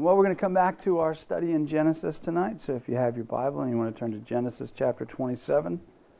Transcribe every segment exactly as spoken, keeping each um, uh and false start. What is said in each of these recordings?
Amen. Well, we're going to come back to our study in Genesis tonight. So if you have your Bible and you want to turn to Genesis chapter twenty-seven.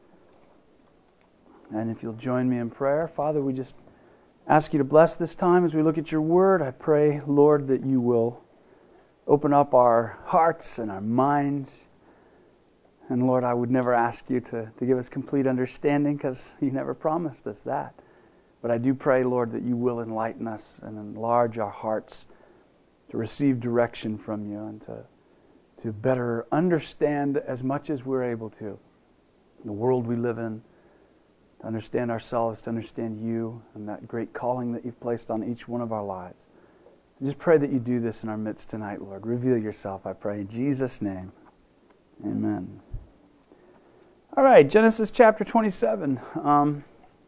And if you'll join me in prayer. Father, we just ask you to bless this time as we look at your word. I pray, Lord, that you will open up our hearts and our minds. And Lord, I would never ask you to, to give us complete understanding because you never promised us that. But I do pray, Lord, that you will enlighten us and enlarge our hearts to receive direction from you and to, to better understand as much as we're able to the world we live in, to understand ourselves, to understand you and that great calling that you've placed on each one of our lives. I just pray that you do this in our midst tonight, Lord. Reveal yourself, I pray, in Jesus' name. Amen. All right, Genesis chapter twenty-seven. Um,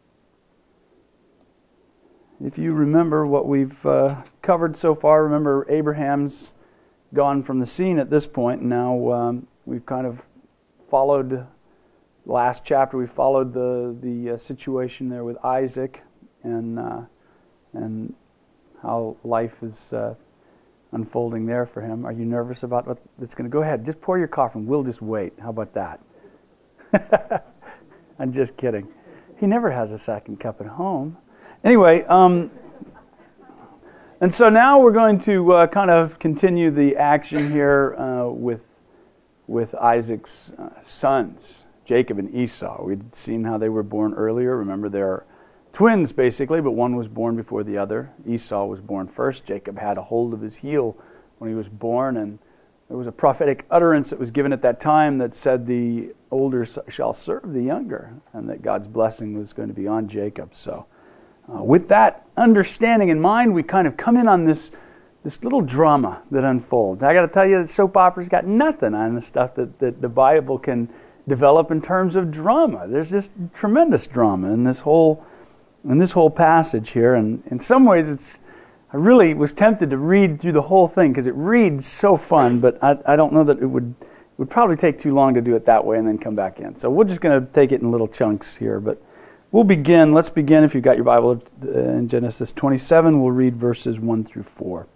if you remember what we've uh, covered so far, remember Abraham's gone from the scene at this point. And now um, we've kind of followed, last chapter we followed the, the uh, situation there with Isaac and, uh, and how life is uh, unfolding there for him. Are you nervous about what that's going to go ahead? Just pour your coffee and we'll just wait. How about that? I'm just kidding. He never has a second cup at home. Anyway, um, and so now we're going to uh, kind of continue the action here uh, with with Isaac's uh, sons, Jacob and Esau. We'd seen how they were born earlier. Remember, they're twins basically, but one was born before the other. Esau was born first. Jacob had a hold of his heel when he was born, and there was a prophetic utterance that was given at that time that said the older shall serve the younger, and that God's blessing was going to be on Jacob. So uh, with that understanding in mind, we kind of come in on this this little drama that unfolds. I got to tell you that soap operas got nothing on the stuff that, that the Bible can develop in terms of drama. There's just tremendous drama in this whole in this whole passage here, and in some ways it's I really was tempted to read through the whole thing because it reads so fun, but I, I don't know that it would it would probably take too long to do it that way and then come back in. So we're just going to take it in little chunks here, but we'll begin. Let's begin, if you've got your Bible, in Genesis twenty-seven. We'll read verses one through four.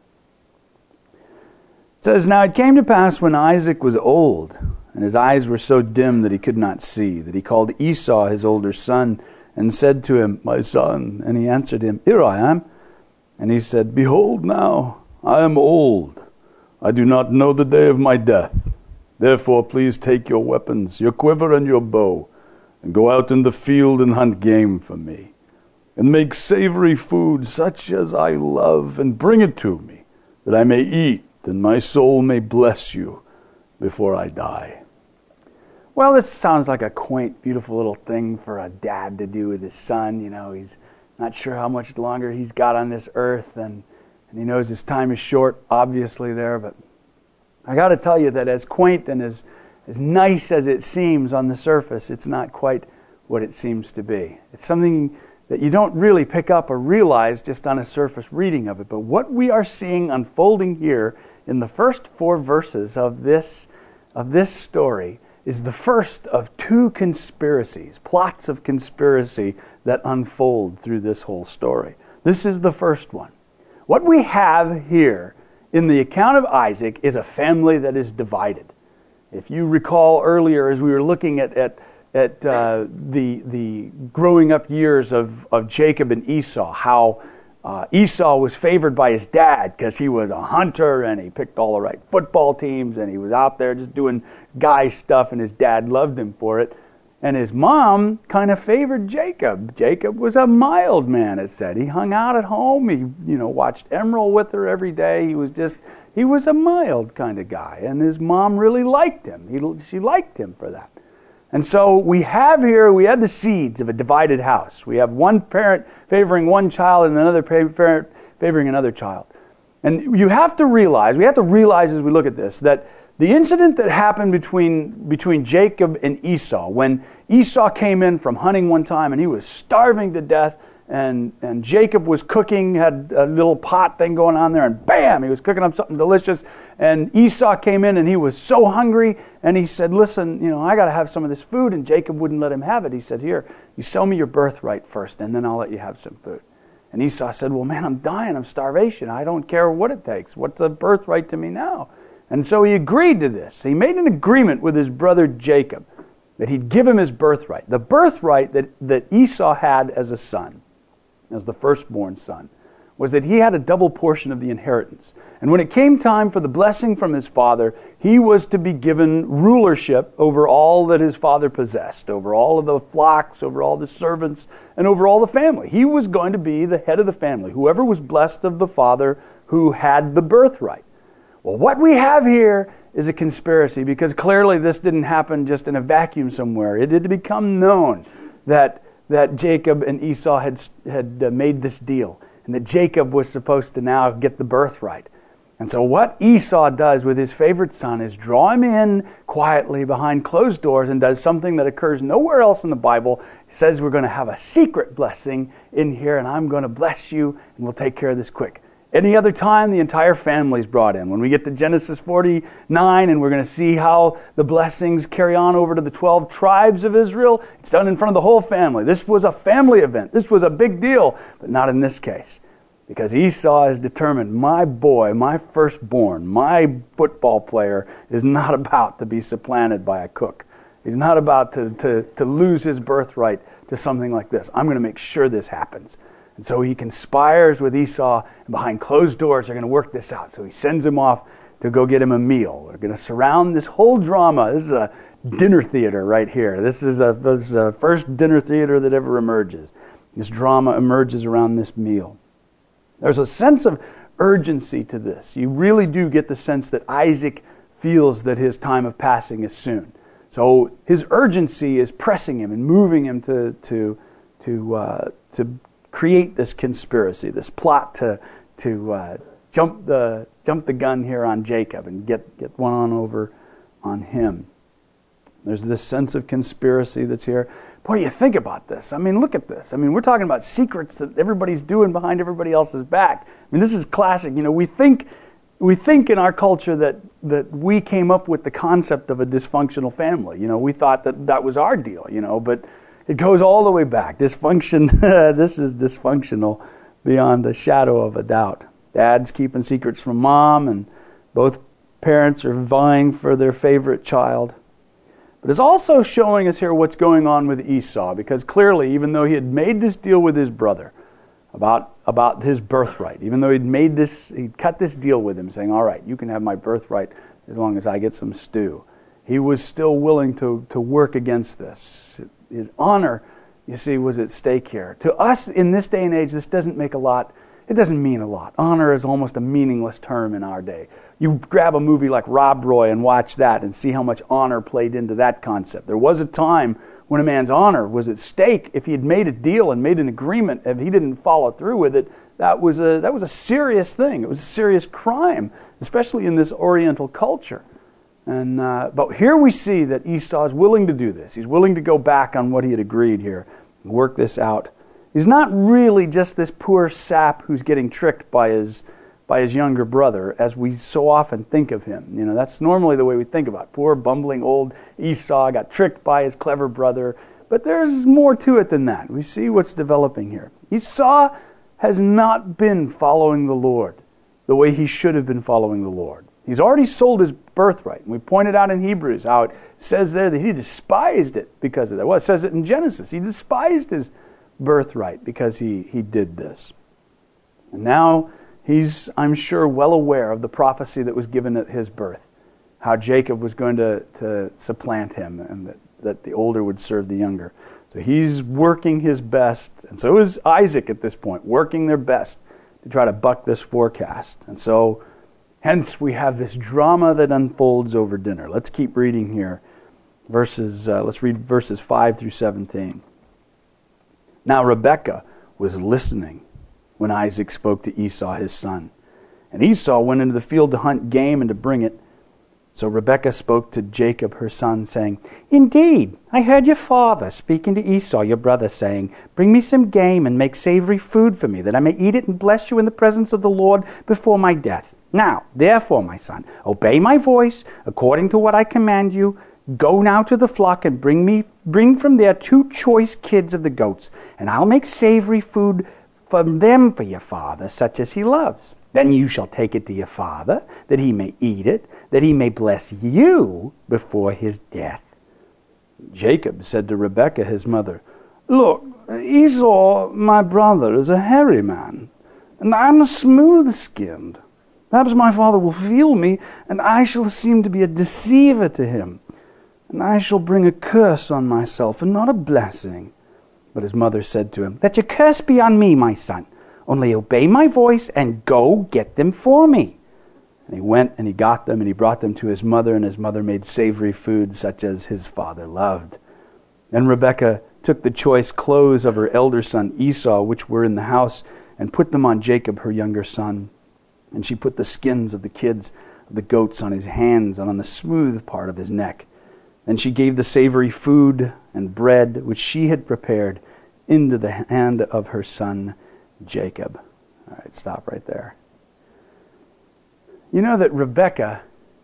It says, "Now it came to pass when Isaac was old, and his eyes were so dim that he could not see, that he called Esau his older son, and said to him, 'My son.' And he answered him, 'Here I am.' And he said, 'Behold now, I am old. I do not know the day of my death. Therefore please take your weapons, your quiver and your bow, and go out in the field and hunt game for me. And make savory food such as I love, and bring it to me, that I may eat, and my soul may bless you before I die.'" Well, this sounds like a quaint, beautiful little thing for a dad to do with his son. You know, he's not sure how much longer he's got on this earth, and, and he knows his time is short, obviously, there. But I got to tell you that as quaint and as, as nice as it seems on the surface, it's not quite what it seems to be. It's something that you don't really pick up or realize just on a surface reading of it. But what we are seeing unfolding here in the first four verses of this, of this story is the first of two conspiracies, plots of conspiracy that unfold through this whole story. This is the first one. What we have here in the account of Isaac is a family that is divided. If you recall earlier, as we were looking at at, at uh, the the growing up years of, of Jacob and Esau, how uh, Esau was favored by his dad because he was a hunter and he picked all the right football teams and he was out there just doing guy stuff, and his dad loved him for it. And his mom kind of favored Jacob. Jacob was a mild man, it said. He hung out at home. He, you know, watched Emerald with her every day. He was just, he was a mild kind of guy. And his mom really liked him. He, she liked him for that. And so we have here, we had the seeds of a divided house. We have one parent favoring one child and another parent favoring another child. And you have to realize, we have to realize as we look at this, that the incident that happened between between Jacob and Esau, when Esau came in from hunting one time and he was starving to death, and, and Jacob was cooking, had a little pot thing going on there, and bam, he was cooking up something delicious, and Esau came in and he was so hungry, and he said, "Listen, you know, I got to have some of this food," and Jacob wouldn't let him have it. He said, "Here, you sell me your birthright first, and then I'll let you have some food." And Esau said, well, man, I'm dying of starvation. I don't care what it takes. What's a birthright to me now? And so he agreed to this. He made an agreement with his brother Jacob that he'd give him his birthright. The birthright that, that Esau had as a son, as the firstborn son, was that he had a double portion of the inheritance. And when it came time for the blessing from his father, he was to be given rulership over all that his father possessed, over all of the flocks, over all the servants, and over all the family. He was going to be the head of the family, whoever was blessed of the father who had the birthright. Well, what we have here is a conspiracy, because clearly this didn't happen just in a vacuum somewhere. It had become known that, that Jacob and Esau had, had uh, made this deal, and that Jacob was supposed to now get the birthright. And so what Esau does with his favorite son is draw him in quietly behind closed doors and does something that occurs nowhere else in the Bible. He says, we're going to have a secret blessing in here, and I'm going to bless you, and we'll take care of this quick. Any other time, the entire family's brought in. When we get to Genesis forty-nine, and we're going to see how the blessings carry on over to the twelve tribes of Israel, it's done in front of the whole family. This was a family event. This was a big deal, but not in this case. Because Esau is determined, my boy, my firstborn, my football player is not about to be supplanted by a cook. He's not about to, to, to lose his birthright to something like this. I'm going to make sure this happens. And so he conspires with Esau, and behind closed doors they're going to work this out. So he sends him off to go get him a meal. They're going to surround this whole drama. This is a dinner theater right here. This is a, this is a first dinner theater that ever emerges. This drama emerges around this meal. There's a sense of urgency to this. You really do get the sense that Isaac feels that his time of passing is soon. So his urgency is pressing him and moving him to to to uh, to create this conspiracy, this plot to to uh, jump the jump the gun here on Jacob and get get one on over on him. There's this sense of conspiracy that's here. Boy, you think about this. I mean, look at this. I mean, we're talking about secrets that everybody's doing behind everybody else's back. I mean, this is classic. You know, we think we think in our culture that that we came up with the concept of a dysfunctional family. You know, we thought that that was our deal, you know, but it goes all the way back. Dysfunction, this is dysfunctional beyond a shadow of a doubt. Dad's keeping secrets from mom, and both parents are vying for their favorite child. But it's also showing us here what's going on with Esau, because clearly, even though he had made this deal with his brother about, about his birthright, even though he'd made this, he'd cut this deal with him, saying, all right, you can have my birthright as long as I get some stew, he was still willing to, to work against this. His honor, you see, was at stake here. To us, in this day and age, this doesn't make a lot, it doesn't mean a lot. Honor is almost a meaningless term in our day. You grab a movie like Rob Roy and watch that and see how much honor played into that concept. There was a time when a man's honor was at stake. If he had made a deal and made an agreement, if he didn't follow through with it, that was a that was a serious thing. It was a serious crime, especially in this Oriental culture. And uh, but here we see that Esau is willing to do this. He's willing to go back on what he had agreed here and work this out. He's not really just this poor sap who's getting tricked by his by his younger brother, as we so often think of him. You know, that's normally the way we think about it. Poor, bumbling old Esau got tricked by his clever brother. But there's more to it than that. We see what's developing here. Esau has not been following the Lord the way he should have been following the Lord. He's already sold his birthright. And we pointed out in Hebrews how it says there that he despised it because of that. Well, it says it in Genesis. He despised his birthright because he, he did this. And now he's, I'm sure, well aware of the prophecy that was given at his birth, how Jacob was going to, to supplant him and that, that the older would serve the younger. So he's working his best, and so is Isaac at this point, working their best to try to buck this forecast. And so, hence, we have this drama that unfolds over dinner. Let's keep reading here. Verses. Uh, let's read verses five through seventeen. Now Rebekah was listening when Isaac spoke to Esau his son. And Esau went into the field to hunt game and to bring it. So Rebekah spoke to Jacob her son, saying, Indeed, I heard your father speaking to Esau your brother, saying, Bring me some game and make savory food for me, that I may eat it and bless you in the presence of the Lord before my death. Now, therefore, my son, obey my voice according to what I command you. Go now to the flock and bring me bring from there two choice kids of the goats, and I'll make savory food for them for your father, such as he loves. Then you shall take it to your father, that he may eat it, that he may bless you before his death." Jacob said to Rebekah his mother, "Look, Esau, my brother, is a hairy man, and I am smooth-skinned. Perhaps my father will feel me, and I shall seem to be a deceiver to him, and I shall bring a curse on myself and not a blessing." But his mother said to him, "Let your curse be on me, my son. Only obey my voice and go get them for me." And he went and he got them and he brought them to his mother, and his mother made savory food such as his father loved. And Rebekah took the choice clothes of her elder son Esau, which were in the house, and put them on Jacob, her younger son. And she put the skins of the kids of the goats on his hands and on the smooth part of his neck. And she gave the savory food and bread which she had prepared into the hand of her son Jacob. All right, stop right there. You know that Rebekah,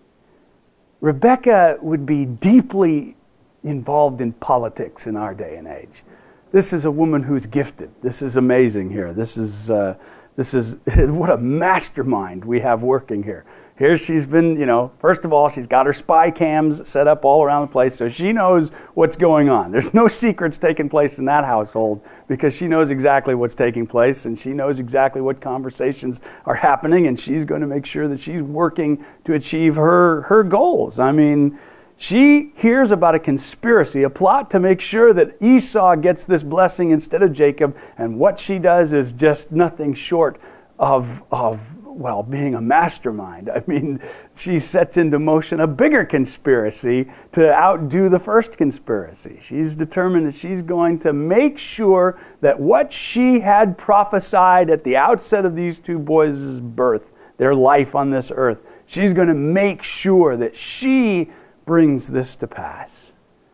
Rebekah would be deeply involved in politics in our day and age. This is a woman who's gifted. This is amazing here. This is uh, this is what a mastermind we have working here. Here she's been, you know, first of all, she's got her spy cams set up all around the place, so she knows what's going on. There's no secrets taking place in that household because she knows exactly what's taking place, and she knows exactly what conversations are happening, and she's going to make sure that she's working to achieve her, her goals. I mean, she hears about a conspiracy, a plot to make sure that Esau gets this blessing instead of Jacob, and what she does is just nothing short of, of well, being a mastermind. I mean, she sets into motion a bigger conspiracy to outdo the first conspiracy. She's determined that she's going to make sure that what she had prophesied at the outset of these two boys' birth, their life on this earth, she's going to make sure that she brings this to pass.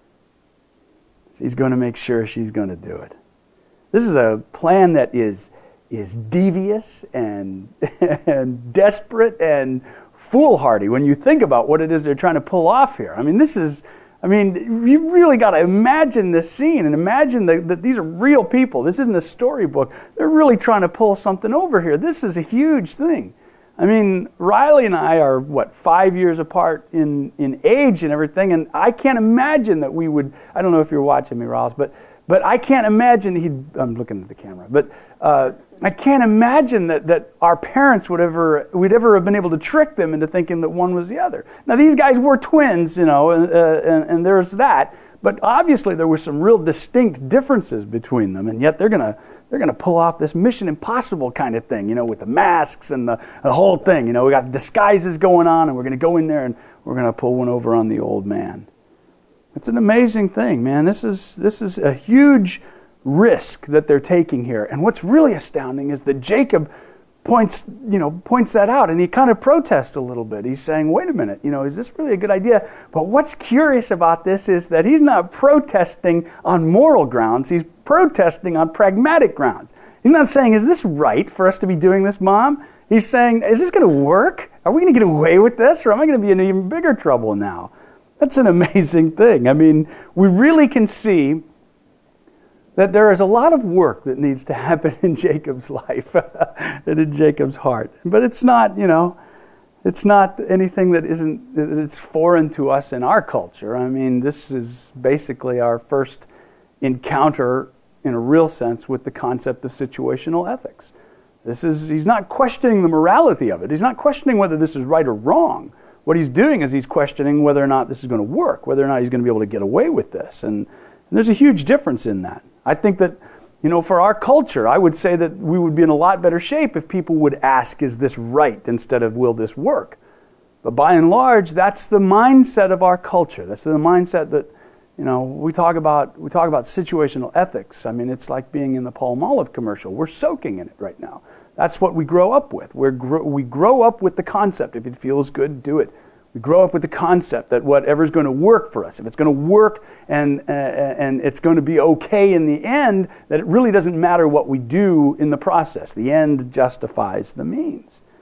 She's going to make sure she's going to do it. This is a plan that is is devious and and desperate and foolhardy when you think about what it is they're trying to pull off here. I mean, this is, I mean, you really got to imagine this scene and imagine that, that these are real people. This isn't a storybook. They're really trying to pull something over here. This is a huge thing. I mean, Riley and I are, what, five years apart in, in age and everything, and I can't imagine that we would, I don't know if you're watching me, Ross, but but I can't imagine he'd, I'm looking at the camera, but uh, I can't imagine that, that our parents would ever, we'd ever have been able to trick them into thinking that one was the other. Now, these guys were twins, you know, uh, and, and there's that, but obviously there were some real distinct differences between them, and yet they're going to they're going to pull off this Mission Impossible kind of thing, you know, with the masks and the, the whole thing. You know, we got disguises going on, and we're going to go in there and we're going to pull one over on the old man. It's an amazing thing, man. This is this is a huge risk that they're taking here. And what's really astounding is that Jacob points, you know, points that out, and he kind of protests a little bit. He's saying, "Wait a minute, you know, is this really a good idea?" But what's curious about this is that he's not protesting on moral grounds. He's protesting on pragmatic grounds. He's not saying, "Is this right for us to be doing this, Mom?" He's saying, "Is this going to work? Are we going to get away with this, or am I going to be in even bigger trouble now?" That's an amazing thing. I mean, we really can see that there is a lot of work that needs to happen in Jacob's life and in Jacob's heart. But it's not, you know, it's not anything that isn't, that it's foreign to us in our culture. I mean, this is basically our first encounter in a real sense with the concept of situational ethics. This is, he's not questioning the morality of it. He's not questioning whether this is right or wrong. What he's doing is he's questioning whether or not this is going to work, whether or not he's going to be able to get away with this. And, and there's a huge difference in that. I think that, you know, for our culture, I would say that we would be in a lot better shape if people would ask, "Is this right?" instead of, "Will this work?" But by and large, that's the mindset of our culture. That's the mindset that, you know, we talk about we talk about situational ethics. I mean, it's like being in the Palmolive commercial. We're soaking in it right now. That's what we grow up with. We're gro- we grow up with the concept, if it feels good, do it. We grow up with the concept that whatever's going to work for us, if it's going to work and uh, and it's going to be okay in the end, that it really doesn't matter what we do in the process. The end justifies the means.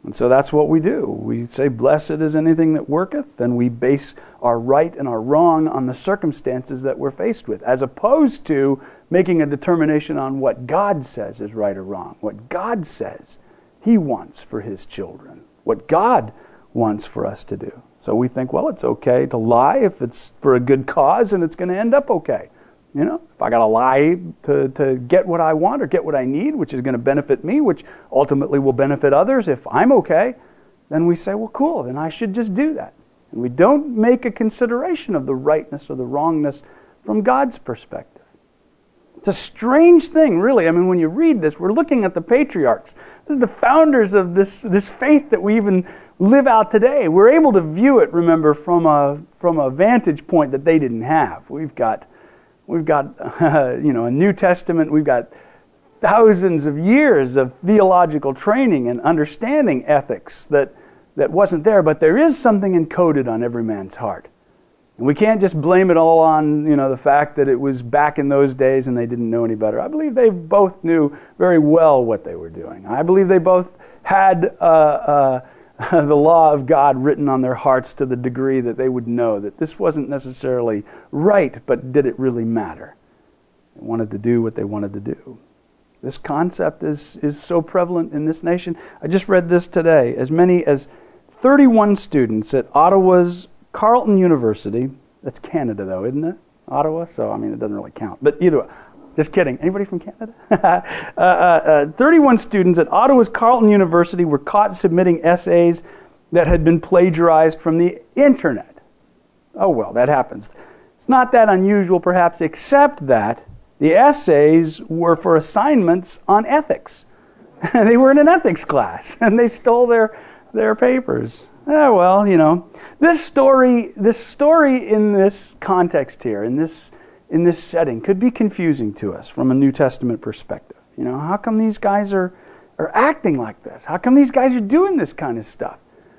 And so that's what we do. We say, blessed is anything that worketh, and we base our right and our wrong on the circumstances that we're faced with, as opposed to making a determination on what God says is right or wrong, what God says He wants for His children, what God wants for us to do. So we think, well, it's okay to lie if it's for a good cause and it's going to end up okay. You know, if I got to lie to, to get what I want or get what I need, which is going to benefit me, which ultimately will benefit others, if I'm okay, then we say, well, cool, then I should just do that. And we don't make a consideration of the rightness or the wrongness from God's perspective. It's a strange thing, really. I mean, when you read this, we're looking at the patriarchs. This is the founders of this, this faith that we even live out today. We're able to view it, remember, from a from a vantage point that they didn't have. We've got we've got uh, you know a New Testament. We've got thousands of years of theological training and understanding ethics that that wasn't there. But there is something encoded on every man's heart, and we can't just blame it all on you know the fact that it was back in those days and they didn't know any better. I believe they both knew very well what they were doing. I believe they both had. Uh, uh, the law of God written on their hearts to the degree that they would know that this wasn't necessarily right, but did it really matter? They wanted to do what they wanted to do. This concept is, is so prevalent in this nation. I just read this today. As many as thirty-one students at Ottawa's Carleton University, that's Canada though, isn't it? Ottawa, so I mean it doesn't really count. But either way, just kidding. Anybody from Canada? uh, uh, uh, thirty-one students at Ottawa's Carleton University were caught submitting essays that had been plagiarized from the internet. Oh well, that happens. It's not that unusual perhaps, except that the essays were for assignments on ethics. They were in an ethics class, and they stole their, their papers. Oh well, you know. This story, this story in this context here, in this in this setting, could be confusing to us from a New Testament perspective. You know, how come these guys are, are acting like this? How come these guys are doing this kind of stuff?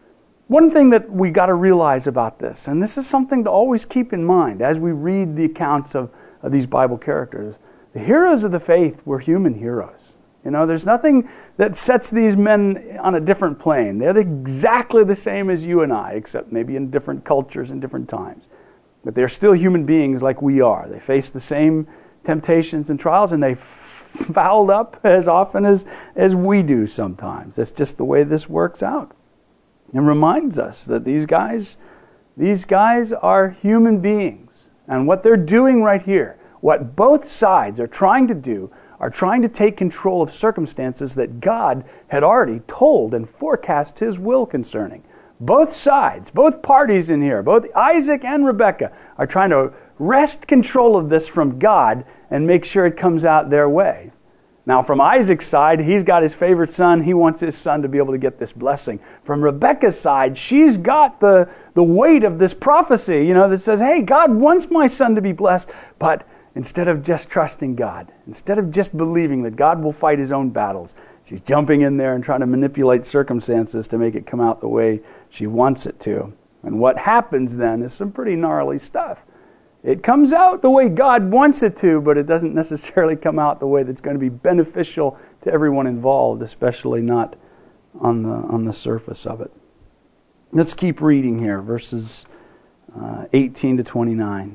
One thing that we got to realize about this, and this is something to always keep in mind as we read the accounts of, of these Bible characters, the heroes of the faith were human heroes. You know, there's nothing that sets these men on a different plane. They're exactly the same as you and I, except maybe in different cultures and different times. But they're still human beings like we are. They face the same temptations and trials, and they fouled up as often as, as we do sometimes. That's just the way this works out. It reminds us that these guys, these guys are human beings. And what they're doing right here, what both sides are trying to do, are trying to take control of circumstances that God had already told and forecast His will concerning. Both sides, both parties in here, both Isaac and Rebekah, are trying to wrest control of this from God and make sure it comes out their way. Now, from Isaac's side, he's got his favorite son. He wants his son to be able to get this blessing. From Rebekah's side, she's got the, the weight of this prophecy, you know, that says, hey, God wants my son to be blessed. But instead of just trusting God, instead of just believing that God will fight His own battles, she's jumping in there and trying to manipulate circumstances to make it come out the way she wants it to. And what happens then is some pretty gnarly stuff. It comes out the way God wants it to, but it doesn't necessarily come out the way that's going to be beneficial to everyone involved, especially not on the on the surface of it. Let's keep reading here, verses uh, eighteen to twenty-nine.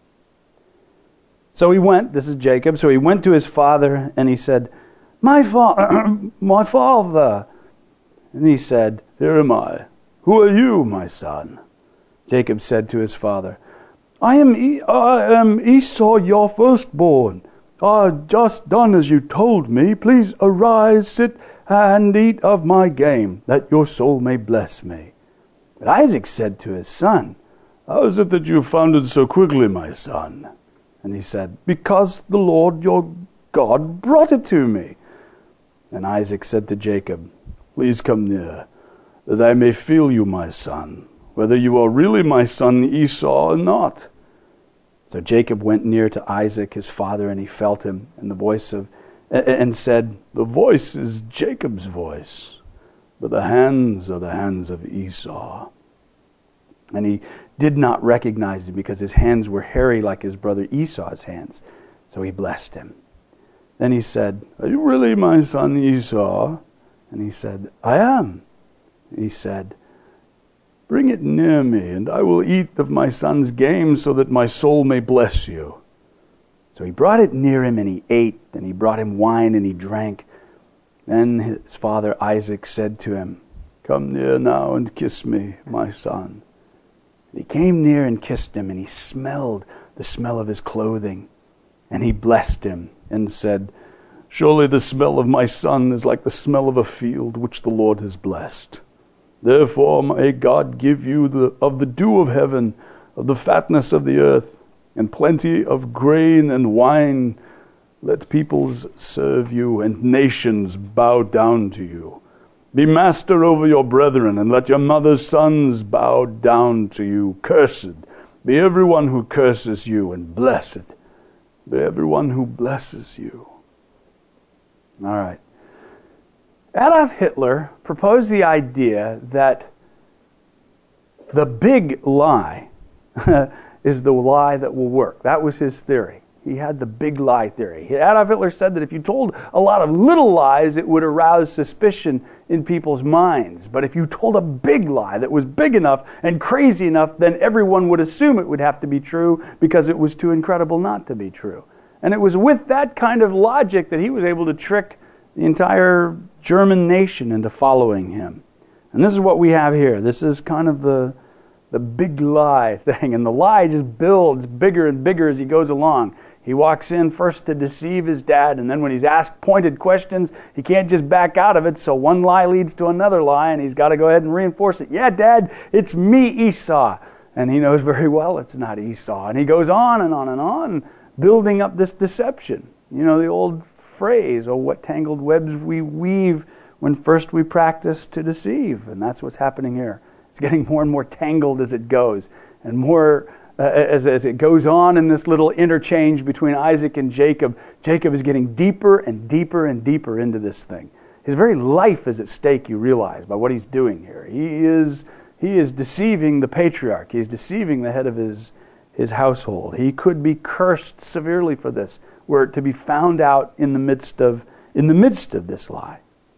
So he went, this is Jacob, so he went to his father and he said, My father, my father. And he said, Here am I. Who are you, my son? Jacob said to his father, I am, e- I am Esau, your firstborn. I have just done as you told me. Please arise, sit and eat of my game, that your soul may bless me. But Isaac said to his son, How is it that you found it so quickly, my son? And he said, Because the Lord your God brought it to me. And Isaac said to Jacob, Please come near, that I may feel you, my son, whether you are really my son Esau or not. So Jacob went near to Isaac his father, and he felt him, and the voice of, and said, The voice is Jacob's voice, but the hands are the hands of Esau. And he did not recognize him, because his hands were hairy like his brother Esau's hands. So he blessed him. Then he said, Are you really my son Esau? And he said, I am. He said, "Bring it near me, and I will eat of my son's game, so that my soul may bless you." So he brought it near him, and he ate, and he brought him wine, and he drank. Then his father Isaac said to him, "Come near now and kiss me, my son." And he came near and kissed him, and he smelled the smell of his clothing. And he blessed him and said, "Surely the smell of my son is like the smell of a field which the Lord has blessed. Therefore may God give you the, of the dew of heaven, of the fatness of the earth, and plenty of grain and wine. Let peoples serve you, and nations bow down to you. Be master over your brethren, and let your mother's sons bow down to you. Cursed be everyone who curses you, and blessed be everyone who blesses you." All right. Adolf Hitler proposed the idea that the big lie is the lie that will work. That was his theory. He had the big lie theory. Adolf Hitler said that if you told a lot of little lies, it would arouse suspicion in people's minds. But if you told a big lie that was big enough and crazy enough, then everyone would assume it would have to be true because it was too incredible not to be true. And it was with that kind of logic that he was able to trick the entire German nation into following him. And this is what we have here. This is kind of the the big lie thing. And the lie just builds bigger and bigger as he goes along. He walks in first to deceive his dad, and then when he's asked pointed questions, he can't just back out of it, so one lie leads to another lie, and he's got to go ahead and reinforce it. "Yeah, Dad, it's me, Esau." And he knows very well it's not Esau. And he goes on and on and on, building up this deception. You know, the old phrase, "Oh, what tangled webs we weave when first we practice to deceive." And that's what's happening here. It's getting more and more tangled as it goes, and more uh, as, as it goes on in this little interchange between Isaac and Jacob. Jacob is getting deeper and deeper and deeper into this thing. His very life is at stake, you realize, by what he's doing here. He is he is deceiving the patriarch. He's deceiving the head of his his household. He could be cursed severely for this, were it to be found out in the midst of in the midst of this lie.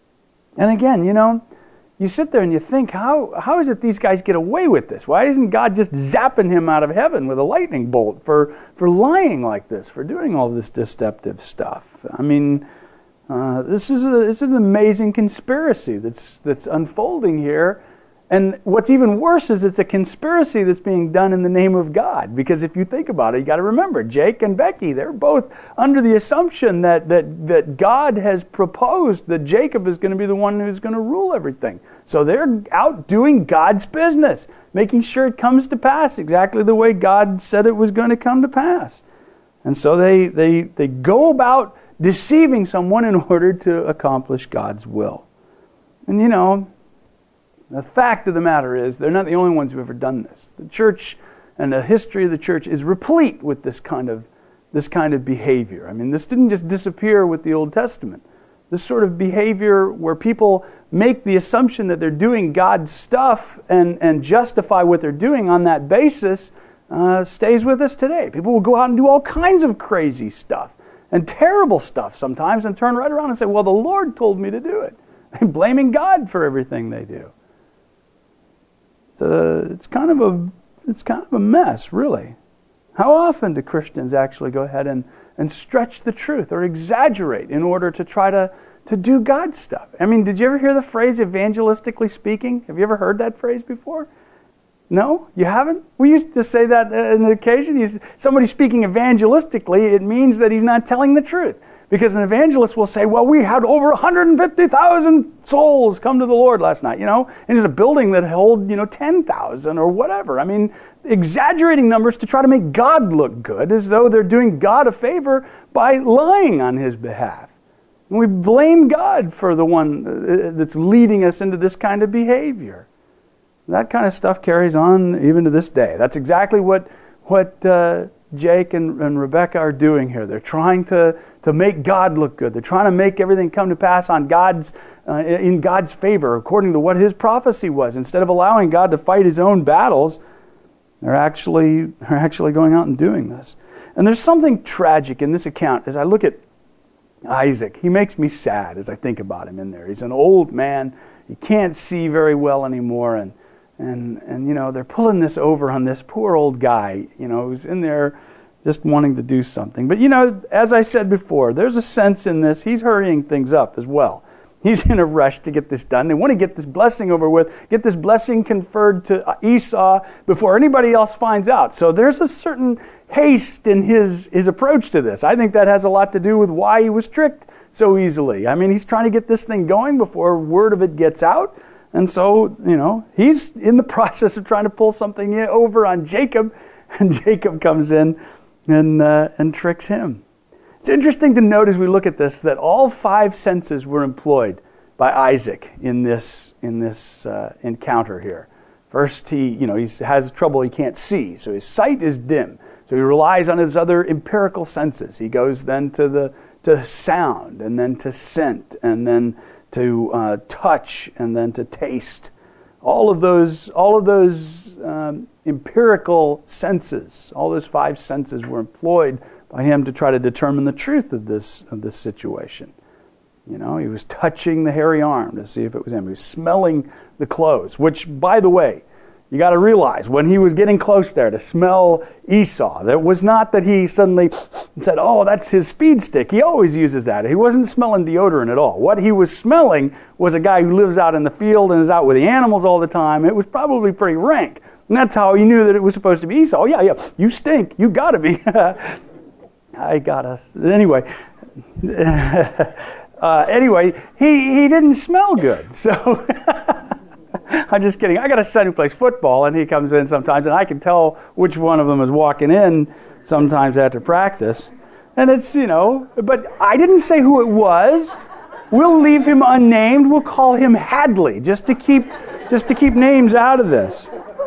And again, you know, you sit there and you think, how how is it these guys get away with this? Why isn't God just zapping him out of heaven with a lightning bolt for, for lying like this, for doing all this deceptive stuff? I mean, uh, this is a, this is an amazing conspiracy that's that's unfolding here. And what's even worse is it's a conspiracy that's being done in the name of God. Because if you think about it, you got to remember, Jake and Becky, they're both under the assumption that, that, that God has proposed that Jacob is going to be the one who's going to rule everything. So they're out doing God's business, making sure it comes to pass exactly the way God said it was going to come to pass. And so they, they, they go about deceiving someone in order to accomplish God's will. And you know, the fact of the matter is, they're not the only ones who have ever done this. The church and the history of the church is replete with this kind of this kind of behavior. I mean, this didn't just disappear with the Old Testament. This sort of behavior where people make the assumption that they're doing God's stuff and, and justify what they're doing on that basis uh, stays with us today. People will go out and do all kinds of crazy stuff and terrible stuff sometimes and turn right around and say, "Well, the Lord told me to do it." And blaming God for everything they do. Uh, it's kind of a it's kind of a mess, really. How often do Christians actually go ahead and, and stretch the truth or exaggerate in order to try to, to do God's stuff? I mean, did you ever hear the phrase evangelistically speaking? Have you ever heard that phrase before? No? You haven't? We used to say that on an occasion. You, somebody speaking evangelistically, it means that he's not telling the truth. Because an evangelist will say, "Well, we had over one hundred fifty thousand souls come to the Lord last night," you know, and it's a building that held, you know, ten thousand or whatever. I mean, exaggerating numbers to try to make God look good, as though they're doing God a favor by lying on his behalf. And we blame God for the one that's leading us into this kind of behavior. That kind of stuff carries on even to this day. That's exactly what what uh, Jake and, and Rebecca are doing here. They're trying to, to make God look good. They're trying to make everything come to pass on God's uh, in God's favor, according to what his prophecy was. Instead of allowing God to fight his own battles, they're actually they're actually going out and doing this. And there's something tragic in this account. As I look at Isaac, he makes me sad as I think about him in there. He's an old man. he can't see very well anymore, and and and you know they're pulling this over on this poor old guy, you know, who's in there just wanting to do something. But you know, as I said before, there's a sense in this. He's hurrying things up as well. He's in a rush to get this done. They want to get this blessing over with, get this blessing conferred to Esau before anybody else finds out. So there's a certain haste in his, his approach to this. I think that has a lot to do with why he was tricked so easily. I mean, he's trying to get this thing going before word of it gets out. And so, you know, he's in the process of trying to pull something over on Jacob, and Jacob comes in and uh, and tricks him. It's interesting to note as we look at this that all five senses were employed by Isaac in this in this uh, encounter here. First, he you know he has trouble; he can't see, so his sight is dim. So he relies on his other empirical senses. He goes then to the to sound, and then to scent, and then to uh, touch, and then to taste. All of those all of those um, empirical senses, all those five senses were employed by him to try to determine the truth of this of this situation. You know, he was touching the hairy arm to see if it was him. He was smelling the clothes, which, by the way, you got to realize when he was getting close there to smell Esau, that was not that he suddenly said, "Oh, that's his speed stick." He always uses that. He wasn't smelling deodorant at all. What he was smelling was a guy who lives out in the field and is out with the animals all the time. It was probably pretty rank, and that's how he knew that it was supposed to be Esau. Oh, yeah, yeah, you stink. You got to be. I got us. Anyway, uh, anyway, he, he didn't smell good. So I'm just kidding. I got a son who plays football, and he comes in sometimes, and I can tell which one of them is walking in sometimes after practice. And it's, you know, but I didn't say who it was. We'll leave him unnamed. We'll call him Hadley, just to keep just to keep names out of this.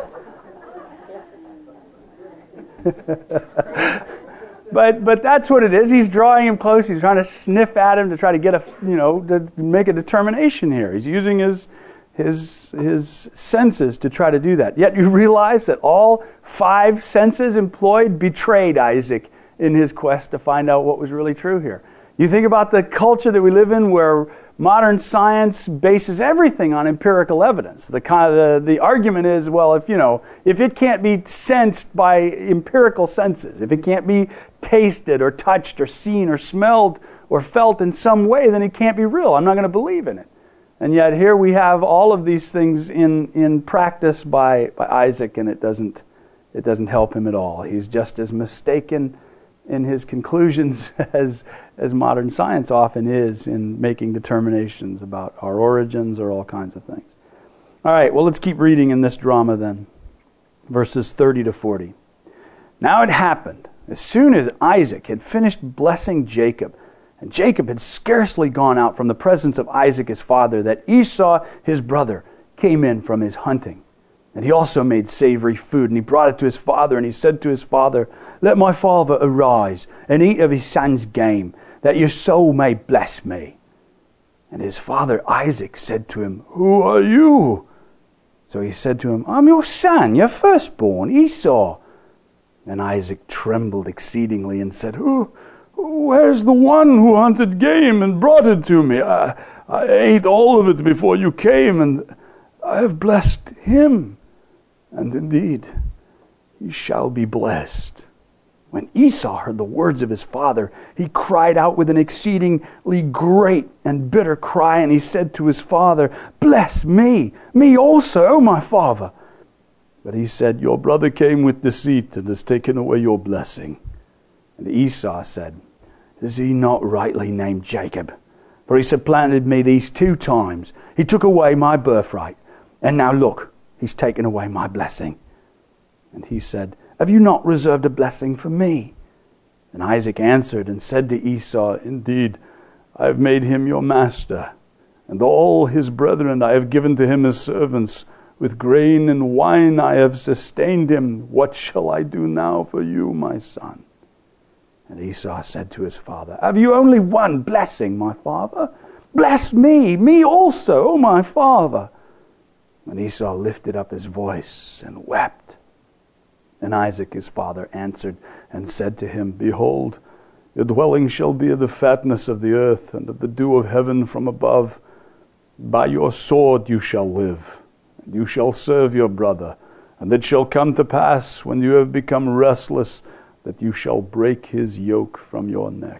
But but that's what it is. He's drawing him close. He's trying to sniff at him to try to get a you know to make a determination here. He's using his his his senses to try to do that. Yet you realize that all five senses employed betrayed Isaac in his quest to find out what was really true here. You think about the culture that we live in, where modern science bases everything on empirical evidence. The the, the argument is, well, if you know, if it can't be sensed by empirical senses, if it can't be tasted or touched or seen or smelled or felt in some way, then it can't be real. I'm not going to believe in it. And yet here we have all of these things in, in practice by, by Isaac, and it doesn't it doesn't help him at all. He's just as mistaken in his conclusions as as modern science often is in making determinations about our origins or all kinds of things. All right, well, let's keep reading in this drama then. Verses thirty to forty. Now it happened, as soon as Isaac had finished blessing Jacob, and Jacob had scarcely gone out from the presence of Isaac his father, that Esau his brother came in from his hunting. And he also made savory food, and he brought it to his father, and he said to his father, "Let my father arise, and eat of his son's game, that your soul may bless me." And his father Isaac said to him, "Who are you?" So he said to him, "I'm your son, your firstborn, Esau." And Isaac trembled exceedingly and said, Who, where's the one who hunted game and brought it to me? I, I ate all of it before you came, and I have blessed him. And indeed, he shall be blessed. When Esau heard the words of his father, he cried out with an exceedingly great and bitter cry, and he said to his father, "Bless me, me also, O my father." But he said, "Your brother came with deceit and has taken away your blessing." And Esau said, "Is he not rightly named Jacob? For he supplanted me these two times. He took away my birthright, and now look, he's taken away my blessing." And he said, "Have you not reserved a blessing for me?" And Isaac answered and said to Esau, "Indeed, I have made him your master, and all his brethren I have given to him as servants. With grain and wine I have sustained him. What shall I do now for you, my son?" And Esau said to his father, "Have you only one blessing, my father? Bless me, me also, O my father." And Esau lifted up his voice and wept. And Isaac his father answered and said to him, "Behold, your dwelling shall be of the fatness of the earth and of the dew of heaven from above. By your sword you shall live, and you shall serve your brother. And it shall come to pass, when you have become restless, that you shall break his yoke from your neck.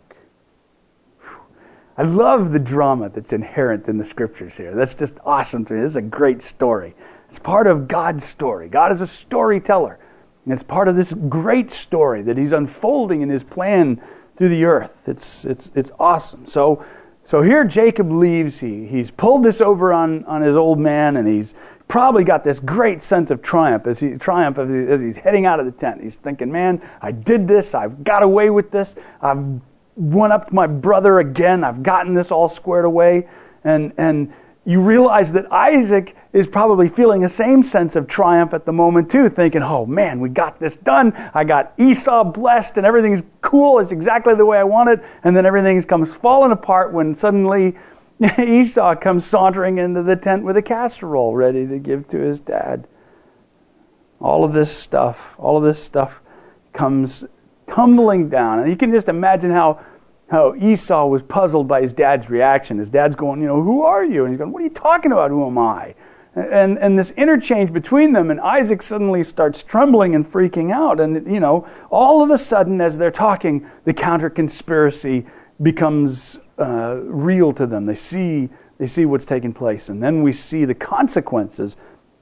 I love the drama that's inherent in the scriptures here. That's just awesome to me. This is a great story. It's part of God's story. God is a storyteller. And it's part of this great story that he's unfolding in his plan through the earth. It's it's it's awesome. So so here Jacob leaves. He he's pulled this over on, on his old man, and he's probably got this great sense of triumph as he triumph as, he, as he's heading out of the tent. He's thinking, man, I did this. I've got away with this. I've won up my brother again. I've gotten this all squared away. And and you realize that Isaac is probably feeling the same sense of triumph at the moment too, thinking, oh man, we got this done. I got Esau blessed and everything's cool. It's exactly the way I want it. And then everything comes falling apart when suddenly Esau comes sauntering into the tent with a casserole ready to give to his dad. All of this stuff, all of this stuff comes tumbling down. And you can just imagine how how Esau was puzzled by his dad's reaction. His dad's going, you know, who are you? And he's going, what are you talking about? Who am I? And and this interchange between them, and Isaac suddenly starts trembling and freaking out. And, you know, all of a sudden, as they're talking, the counter-conspiracy becomes uh, real to them. They see they see what's taking place. And then we see the consequences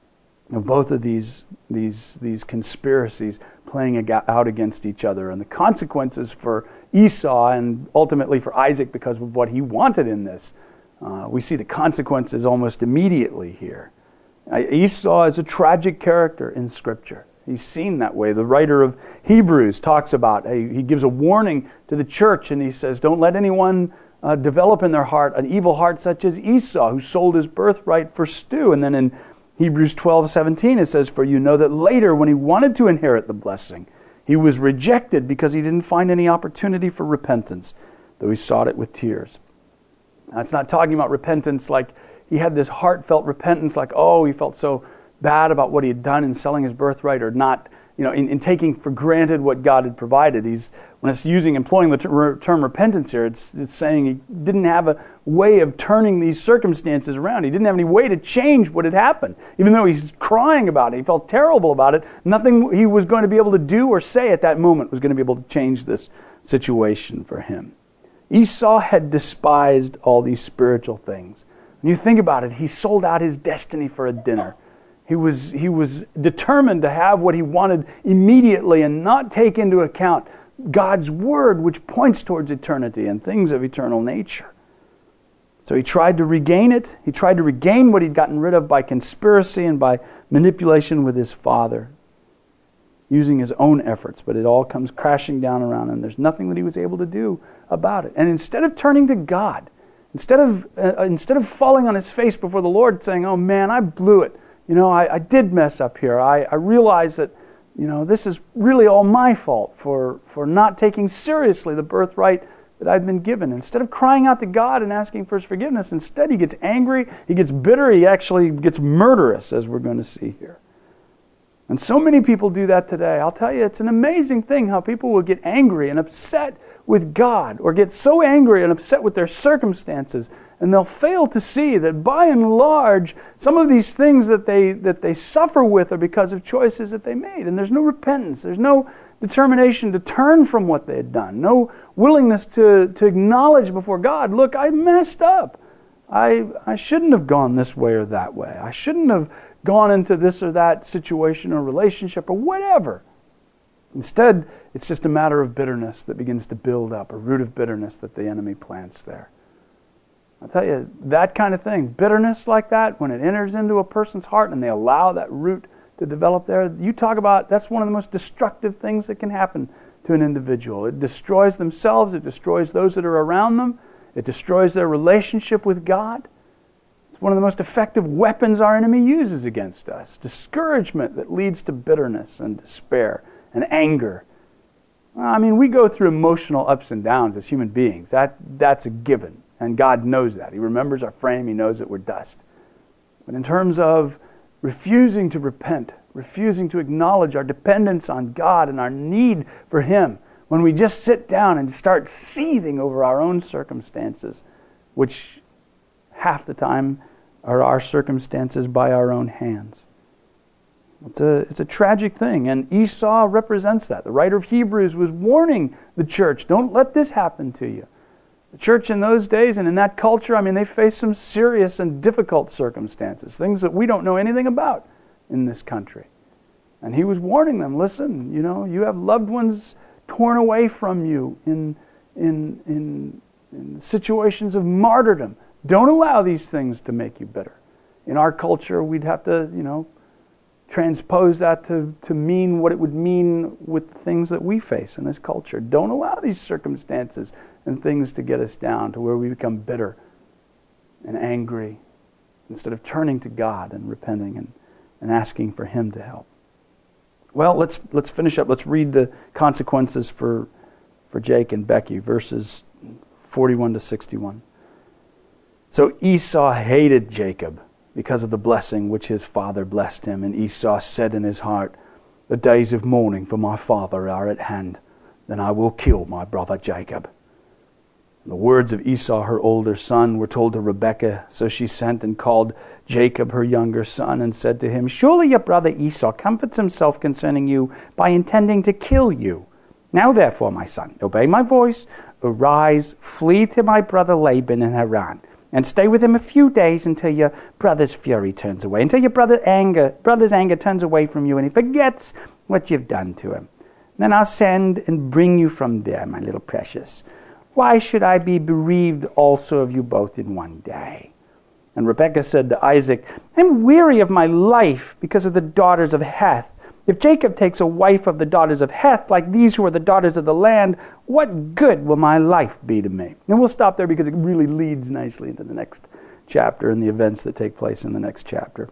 of both of these these these conspiracies playing out against each other, and the consequences for Esau and ultimately for Isaac because of what he wanted in this. Uh, we see the consequences almost immediately here. Uh, Esau is a tragic character in Scripture. He's seen that way. The writer of Hebrews talks about, he, he gives a warning to the church, and he says, don't let anyone uh, develop in their heart an evil heart such as Esau, who sold his birthright for stew. And then in Hebrews twelve seventeen, it says, for you know that later, when he wanted to inherit the blessing, he was rejected because he didn't find any opportunity for repentance, though he sought it with tears. Now, it's not talking about repentance like he had this heartfelt repentance, like, oh, he felt so bad about what he had done in selling his birthright, or not, you know, in, in taking for granted what God had provided. He's when it's using, employing the ter- term repentance here, it's it's saying he didn't have a way of turning these circumstances around. He didn't have any way to change what had happened. Even though he's crying about it, he felt terrible about it, nothing he was going to be able to do or say at that moment was going to be able to change this situation for him. Esau had despised all these spiritual things. When you think about it, he sold out his destiny for a dinner. He was he was determined to have what he wanted immediately and not take into account God's word, which points towards eternity and things of eternal nature. So he tried to regain it. He tried to regain what he'd gotten rid of by conspiracy and by manipulation with his father, using his own efforts. But it all comes crashing down around him. There's nothing that he was able to do about it. And instead of turning to God, instead of uh, instead of falling on his face before the Lord saying, oh man, I blew it. You know, I, I did mess up here. I, I realize that, you know, this is really all my fault for, for not taking seriously the birthright that I've been given. Instead of crying out to God and asking for his forgiveness, instead he gets angry, he gets bitter, he actually gets murderous, as we're going to see here. And so many people do that today. I'll tell you, it's an amazing thing how people will get angry and upset with God, or get so angry and upset with their circumstances, and they'll fail to see that by and large, some of these things that they that they suffer with are because of choices that they made. And there's no repentance. There's no determination to turn from what they had done. No willingness to, to acknowledge before God, look, I messed up. I I shouldn't have gone this way or that way. I shouldn't have gone into this or that situation or relationship or whatever. Instead, it's just a matter of bitterness that begins to build up, a root of bitterness that the enemy plants there. I'll tell you, that kind of thing, bitterness like that, when it enters into a person's heart and they allow that root to develop there, you talk about, that's one of the most destructive things that can happen to an individual. It destroys themselves, it destroys those that are around them, it destroys their relationship with God. It's one of the most effective weapons our enemy uses against us. Discouragement that leads to bitterness and despair and anger. I mean, we go through emotional ups and downs as human beings. That that's a given. And God knows that. He remembers our frame. He knows that we're dust. But in terms of refusing to repent, refusing to acknowledge our dependence on God and our need for Him, when we just sit down and start seething over our own circumstances, which half the time are our circumstances by our own hands. It's a, it's a tragic thing, and Esau represents that. The writer of Hebrews was warning the church, don't let this happen to you. The church in those days and in that culture, I mean, they faced some serious and difficult circumstances, things that we don't know anything about in this country. And he was warning them, listen, you know, you have loved ones torn away from you in, in, in, in situations of martyrdom. Don't allow these things to make you bitter. In our culture, we'd have to, you know, transpose that to, to mean what it would mean with the things that we face in this culture. Don't allow these circumstances and things to get us down to where we become bitter and angry instead of turning to God and repenting and, and asking for Him to help. Well, let's let's finish up. Let's read the consequences for for Jake and Becky, verses forty-one to sixty-one. So Esau hated Jacob because of the blessing which his father blessed him. And Esau said in his heart, the days of mourning for my father are at hand. Then I will kill my brother Jacob. And the words of Esau, her older son, were told to Rebekah. So she sent and called Jacob, her younger son, and said to him, surely your brother Esau comforts himself concerning you by intending to kill you. Now therefore, my son, obey my voice. Arise, flee to my brother Laban in Haran, and stay with him a few days until your brother's fury turns away, until your brother anger, brother's anger turns away from you and he forgets what you've done to him. Then I'll send and bring you from there, my little precious. Why should I be bereaved also of you both in one day? And Rebekah said to Isaac, I'm weary of my life because of the daughters of Heth. If Jacob takes a wife of the daughters of Heth, like these who are the daughters of the land, what good will my life be to me? And we'll stop there because it really leads nicely into the next chapter and the events that take place in the next chapter.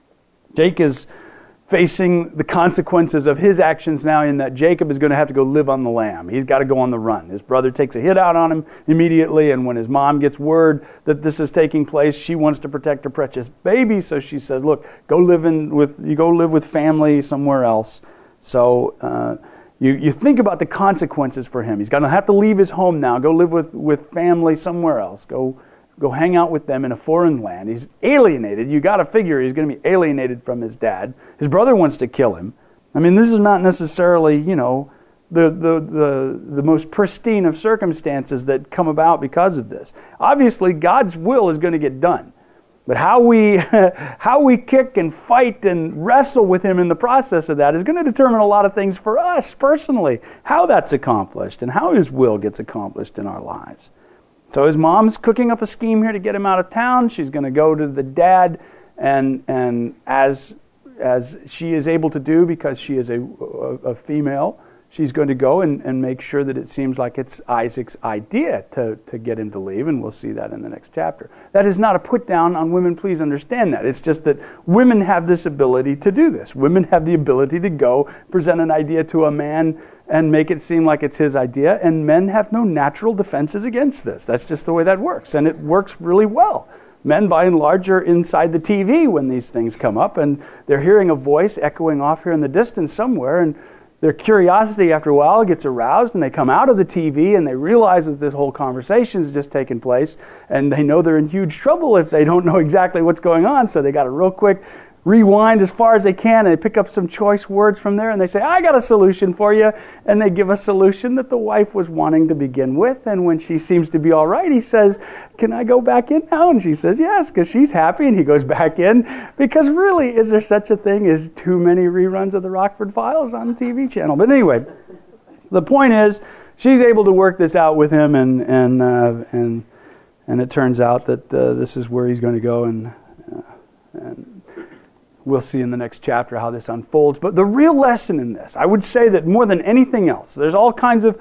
Jake is facing the consequences of his actions now in that Jacob is going to have to go live on the lam. He's got to go on the run. His brother takes a hit out on him immediately, and when his mom gets word that this is taking place, she wants to protect her precious baby, so she says, look, go live in with you go live with family somewhere else. So uh, you, you think about the consequences for him. He's going to have to leave his home now, go live with, with family somewhere else, go Go hang out with them in a foreign land. He's alienated. You got to figure he's going to be alienated from his dad. His brother wants to kill him. I mean, this is not necessarily, you know, the the the, the most pristine of circumstances that come about because of this. Obviously, God's will is going to get done. But how we how we kick and fight and wrestle with Him in the process of that is going to determine a lot of things for us personally, how that's accomplished and how His will gets accomplished in our lives. So his mom's cooking up a scheme here to get him out of town. She's going to go to the dad, and and as as she is able to do because she is a, a, a female, she's going to go and, and make sure that it seems like it's Isaac's idea to, to get him to leave, and we'll see that in the next chapter. That is not a put down on women, please understand that. It's just that women have this ability to do this. Women have the ability to go present an idea to a man and make it seem like it's his idea, and men have no natural defenses against this. That's just the way that works, and it works really well. Men, by and large, are inside the T V when these things come up, and they're hearing a voice echoing off here in the distance somewhere, and their curiosity after a while gets aroused, and they come out of the T V, and they realize that this whole conversation has just taken place, and they know they're in huge trouble if they don't know exactly what's going on, so they got to real quick rewind as far as they can, and they pick up some choice words from there, and they say, I got a solution for you. And they give a solution that the wife was wanting to begin with. And when she seems to be all right, he says, can I go back in now? And she says, yes, because she's happy, and he goes back in. Because really, is there such a thing as too many reruns of the Rockford Files on the T V channel? But anyway, the point is, she's able to work this out with him, and and uh, and and it turns out that uh, this is where he's going to go, and uh, and we'll see in the next chapter how this unfolds. But the real lesson in this, I would say that more than anything else, there's all kinds of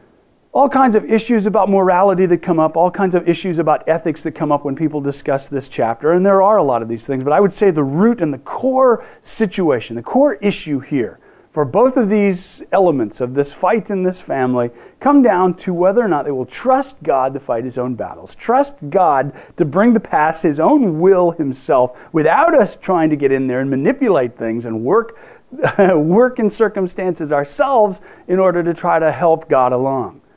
all kinds of issues about morality that come up, all kinds of issues about ethics that come up when people discuss this chapter, and there are a lot of these things, but I would say the root and the core situation, the core issue here for both of these elements of this fight in this family come down to whether or not they will trust God to fight His own battles. Trust God to bring to pass His own will Himself without us trying to get in there and manipulate things and work, work in circumstances ourselves in order to try to help God along.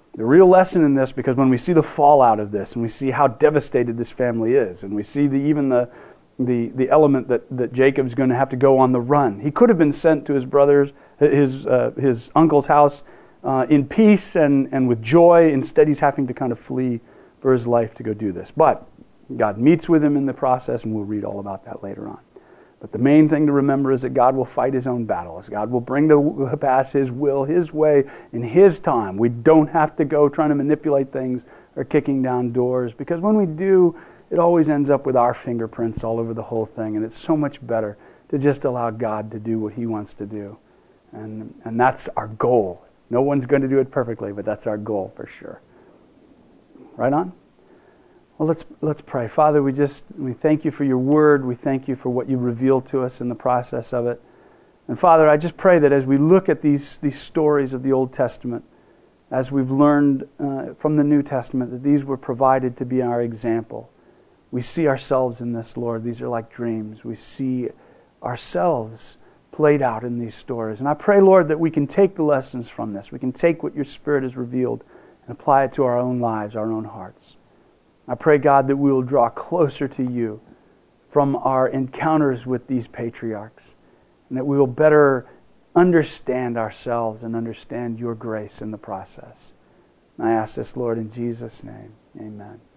The real lesson in this, because when we see the fallout of this, and we see how devastated this family is, and we see the, even the, the, the element that, that Jacob's going to have to go on the run. He could have been sent to his brother's, his, uh, his uncle's house uh, in peace and, and with joy. Instead, he's having to kind of flee for his life to go do this. But God meets with him in the process, and we'll read all about that later on. But the main thing to remember is that God will fight his own battles. God will bring to pass his will, his way, in his time. We don't have to go trying to manipulate things or kicking down doors, because when we do, it always ends up with our fingerprints all over the whole thing, and it's so much better to just allow God to do what he wants to do. And, and that's our goal. No one's going to do it perfectly, but that's our goal for sure. Right on? Well, let's let's pray. Father, we just we thank you for your word. We thank you for what you revealed to us in the process of it. And Father, I just pray that as we look at these these stories of the Old Testament, as we've learned uh, from the New Testament, that these were provided to be our example. We see ourselves in this, Lord. These are like dreams. We see ourselves played out in these stories. And I pray, Lord, that we can take the lessons from this. We can take what your Spirit has revealed and apply it to our own lives, our own hearts. I pray, God, that we will draw closer to you from our encounters with these patriarchs, and that we will better understand ourselves and understand your grace in the process. And I ask this, Lord, in Jesus' name. Amen.